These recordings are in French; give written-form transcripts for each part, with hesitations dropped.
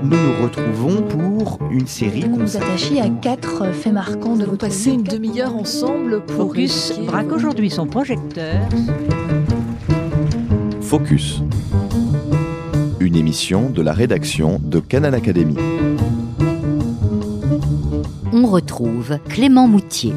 Nous nous retrouvons pour une série Vous nous attachez à 4 faits marquants de votre passer vie. une demi-heure ensemble pour Focus évoquer braque aujourd'hui son projecteur. Focus, une émission de la rédaction de Canal Académie. On retrouve Clément Moutier.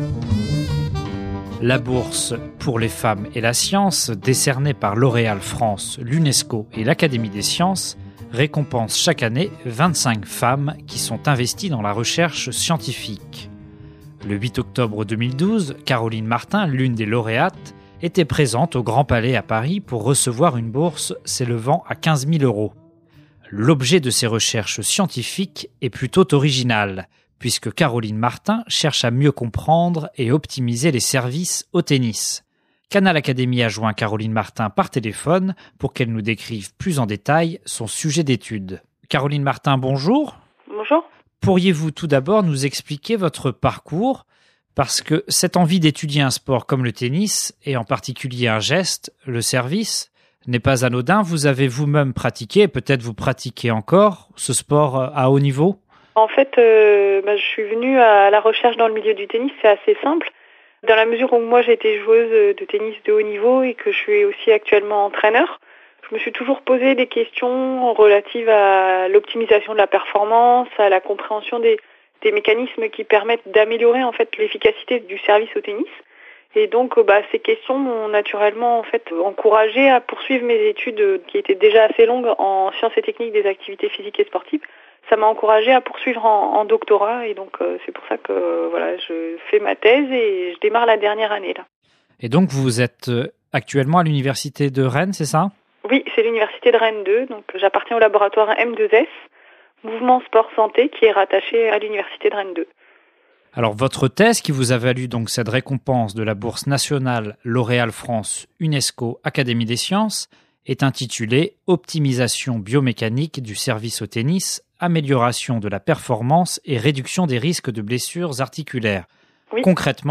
La bourse pour les femmes et la science, décernée par L'Oréal France, l'UNESCO et l'Académie des sciences, récompense chaque année 25 femmes qui sont investies dans la recherche scientifique. Le 8 octobre 2012, Caroline Martin, l'une des lauréates, était présente au Grand Palais à Paris pour recevoir une bourse s'élevant à 15 000 €. L'objet de ces recherches scientifiques est plutôt original, puisque Caroline Martin cherche à mieux comprendre et optimiser les services au tennis. Canal Académie a joint Caroline Martin par téléphone pour qu'elle nous décrive plus en détail son sujet d'étude. Caroline Martin, bonjour. Bonjour. Pourriez-vous tout d'abord nous expliquer votre parcours ? Parce que cette envie d'étudier un sport comme le tennis, et en particulier un geste, le service, n'est pas anodin. Vous avez vous-même pratiqué, et peut-être vous pratiquez encore, ce sport à haut niveau ? En fait, je suis venue à la recherche dans le milieu du tennis, c'est assez simple. Dans la mesure où moi j'ai été joueuse de tennis de haut niveau et que je suis aussi actuellement entraîneur, je me suis toujours posé des questions relatives à l'optimisation de la performance, à la compréhension des mécanismes qui permettent d'améliorer en fait l'efficacité du service au tennis. Et donc ces questions m'ont naturellement en fait encouragée à poursuivre mes études qui étaient déjà assez longues en sciences et techniques des activités physiques et sportives. Ça m'a encouragée à poursuivre en doctorat et donc c'est pour ça que je fais ma thèse et je démarre la dernière année là. Et donc vous êtes actuellement à l'université de Rennes, c'est ça ? Oui, c'est l'université de Rennes 2, donc j'appartiens au laboratoire M2S, Mouvement Sport Santé, qui est rattaché à l'université de Rennes 2. Alors votre thèse qui vous a valu donc cette récompense de la bourse nationale L'Oréal France UNESCO Académie des sciences est intitulée « Optimisation biomécanique du service au tennis, amélioration de la performance et réduction des risques de blessures articulaires ». Oui.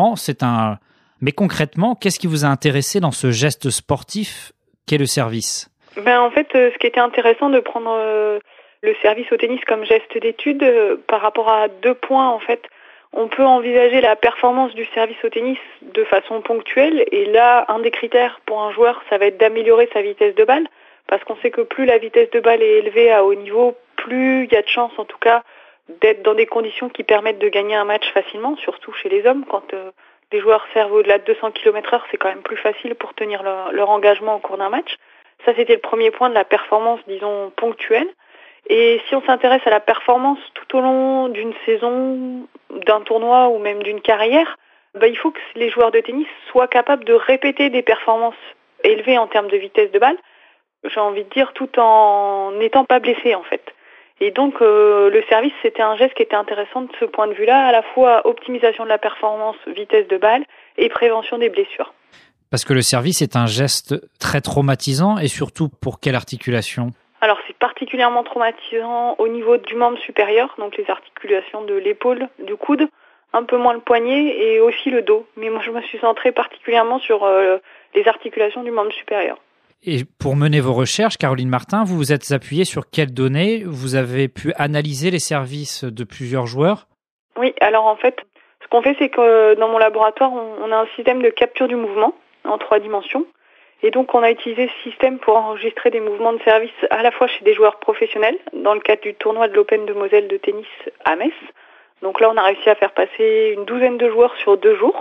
Mais concrètement, qu'est-ce qui vous a intéressé dans ce geste sportif qu'est le service ? En fait, ce qui était intéressant de prendre le service au tennis comme geste d'étude par rapport à 2 points en fait. On peut envisager la performance du service au tennis de façon ponctuelle et là, un des critères pour un joueur, ça va être d'améliorer sa vitesse de balle parce qu'on sait que plus la vitesse de balle est élevée à haut niveau, plus il y a de chances en tout cas d'être dans des conditions qui permettent de gagner un match facilement, surtout chez les hommes. Quand les joueurs servent au-delà de 200 km/h, c'est quand même plus facile pour tenir leur engagement au cours d'un match. Ça, c'était le premier point de la performance, disons, ponctuelle. Et si on s'intéresse à la performance tout au long d'une saison, d'un tournoi ou même d'une carrière, il faut que les joueurs de tennis soient capables de répéter des performances élevées en termes de vitesse de balle, j'ai envie de dire, tout en n'étant pas blessés en fait. Et donc le service, c'était un geste qui était intéressant de ce point de vue-là, à la fois optimisation de la performance, vitesse de balle et prévention des blessures. Parce que le service est un geste très traumatisant et surtout pour quelle articulation ? Alors c'est particulièrement traumatisant au niveau du membre supérieur, donc les articulations de l'épaule, du coude, un peu moins le poignet et aussi le dos. Mais moi je me suis centrée particulièrement sur les articulations du membre supérieur. Et pour mener vos recherches, Caroline Martin, vous vous êtes appuyée sur quelles données ? Vous avez pu analyser les services de plusieurs joueurs ? Oui, alors en fait, ce qu'on fait, c'est que dans mon laboratoire, on a un système de capture du mouvement en 3 dimensions. Et donc, on a utilisé ce système pour enregistrer des mouvements de service à la fois chez des joueurs professionnels, dans le cadre du tournoi de l'Open de Moselle de tennis à Metz. Donc là, on a réussi à faire passer une 12aine de joueurs sur 2 jours.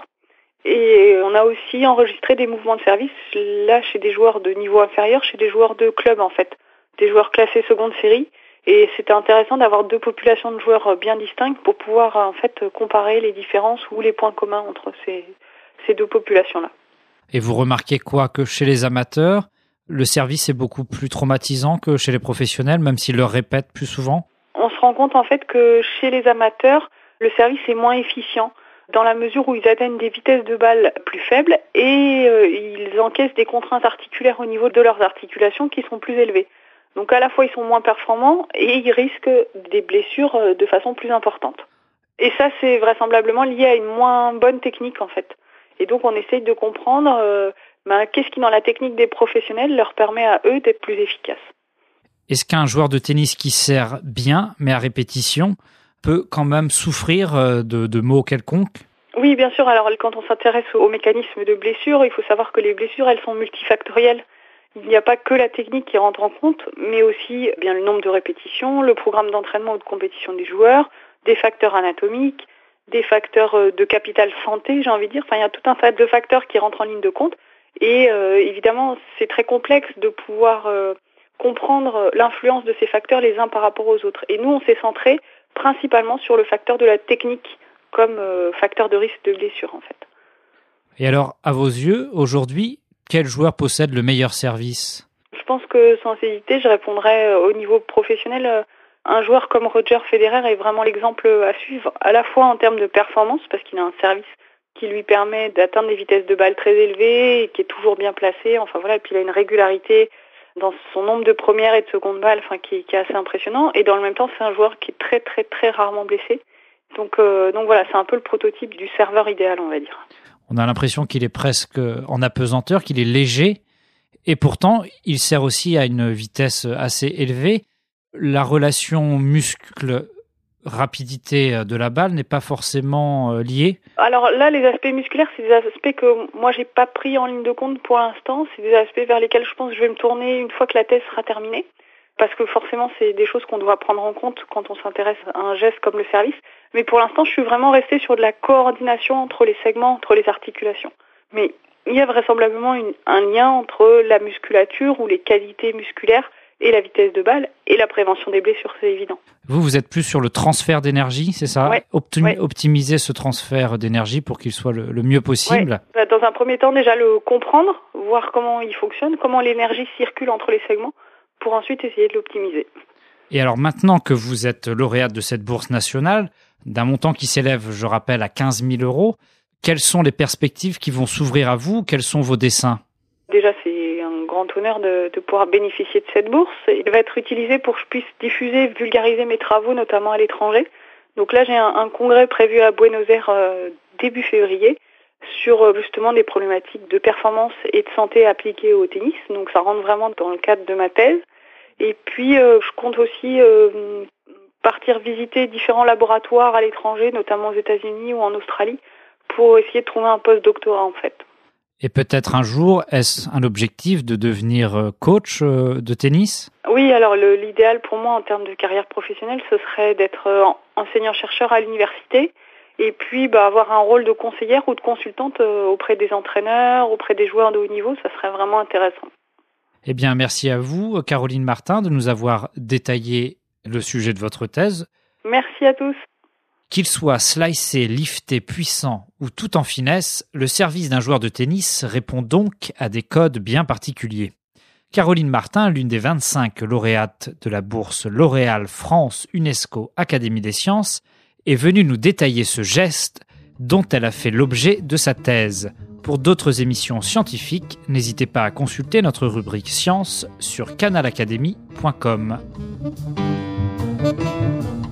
Et on a aussi enregistré des mouvements de service, là, chez des joueurs de niveau inférieur, chez des joueurs de club, en fait. Des joueurs classés seconde série. Et c'était intéressant d'avoir 2 populations de joueurs bien distinctes pour pouvoir, en fait, comparer les différences ou les points communs entre ces 2 populations-là. Et vous remarquez quoi ? Que chez les amateurs, le service est beaucoup plus traumatisant que chez les professionnels, même s'ils le répètent plus souvent ? On se rend compte en fait que chez les amateurs, le service est moins efficient dans la mesure où ils atteignent des vitesses de balle plus faibles et ils encaissent des contraintes articulaires au niveau de leurs articulations qui sont plus élevées. Donc à la fois ils sont moins performants et ils risquent des blessures de façon plus importante. Et ça c'est vraisemblablement lié à une moins bonne technique en fait. Et donc on essaye de comprendre qu'est-ce qui dans la technique des professionnels leur permet à eux d'être plus efficaces. Est-ce qu'un joueur de tennis qui sert bien, mais à répétition, peut quand même souffrir de maux quelconques ? Oui, bien sûr. Alors, quand on s'intéresse aux mécanismes de blessure, il faut savoir que les blessures, elles sont multifactorielles. Il n'y a pas que la technique qui rentre en compte, mais aussi bien le nombre de répétitions, le programme d'entraînement ou de compétition des joueurs, des facteurs anatomiques, des facteurs de capital santé, j'ai envie de dire. Enfin, il y a tout un tas de facteurs qui rentrent en ligne de compte. Et évidemment, c'est très complexe de pouvoir comprendre l'influence de ces facteurs les uns par rapport aux autres. Et nous, on s'est centré principalement sur le facteur de la technique comme facteur de risque de blessure, en fait. Et alors, à vos yeux, aujourd'hui, quel joueur possède le meilleur service ? Je pense que, sans hésiter, je répondrais au niveau professionnel, un joueur comme Roger Federer est vraiment l'exemple à suivre, à la fois en termes de performance, parce qu'il a un service qui lui permet d'atteindre des vitesses de balle très élevées, et qui est toujours bien placé, enfin voilà, et puis il a une régularité dans son nombre de premières et de secondes balles, enfin qui est assez impressionnant, et dans le même temps, c'est un joueur qui est très très très rarement blessé. Donc voilà, c'est un peu le prototype du serveur idéal, on va dire. On a l'impression qu'il est presque en apesanteur, qu'il est léger, et pourtant, il sert aussi à une vitesse assez élevée. La relation muscle-rapidité de la balle n'est pas forcément liée. Alors là, les aspects musculaires, c'est des aspects que moi, j'ai pas pris en ligne de compte pour l'instant. C'est des aspects vers lesquels je pense que je vais me tourner une fois que la thèse sera terminée. Parce que forcément, c'est des choses qu'on doit prendre en compte quand on s'intéresse à un geste comme le service. Mais pour l'instant, je suis vraiment restée sur de la coordination entre les segments, entre les articulations. Mais il y a vraisemblablement un lien entre la musculature ou les qualités musculaires et la vitesse de balle et la prévention des blessures, c'est évident. Vous êtes plus sur le transfert d'énergie, c'est ça ? Ouais. Optimiser ce transfert d'énergie pour qu'il soit le mieux possible. Ouais. Dans un premier temps, déjà le comprendre, voir comment il fonctionne, comment l'énergie circule entre les segments, pour ensuite essayer de l'optimiser. Et alors maintenant que vous êtes lauréate de cette bourse nationale, d'un montant qui s'élève, je rappelle, à 15 000 €, quelles sont les perspectives qui vont s'ouvrir à vous ? Quels sont vos desseins ? Déjà, c'est un grand honneur de pouvoir bénéficier de cette bourse. Il va être utilisé pour que je puisse diffuser, vulgariser mes travaux, notamment à l'étranger. Donc là, j'ai un congrès prévu à Buenos Aires début février sur justement des problématiques de performance et de santé appliquées au tennis. Donc ça rentre vraiment dans le cadre de ma thèse. Et puis, je compte aussi partir visiter différents laboratoires à l'étranger, notamment aux États-Unis ou en Australie, pour essayer de trouver un post-doctorat en fait. Et peut-être un jour, est-ce un objectif de devenir coach de tennis ? Oui, alors l'idéal pour moi en termes de carrière professionnelle, ce serait d'être enseignant-chercheur à l'université et puis avoir un rôle de conseillère ou de consultante auprès des entraîneurs, auprès des joueurs de haut niveau, ça serait vraiment intéressant. Eh bien, merci à vous, Caroline Martin, de nous avoir détaillé le sujet de votre thèse. Merci à tous. Qu'il soit slicé, lifté, puissant ou tout en finesse, le service d'un joueur de tennis répond donc à des codes bien particuliers. Caroline Martin, l'une des 25 lauréates de la bourse L'Oréal France UNESCO Académie des Sciences, est venue nous détailler ce geste dont elle a fait l'objet de sa thèse. Pour d'autres émissions scientifiques, n'hésitez pas à consulter notre rubrique Science sur canalacademy.com.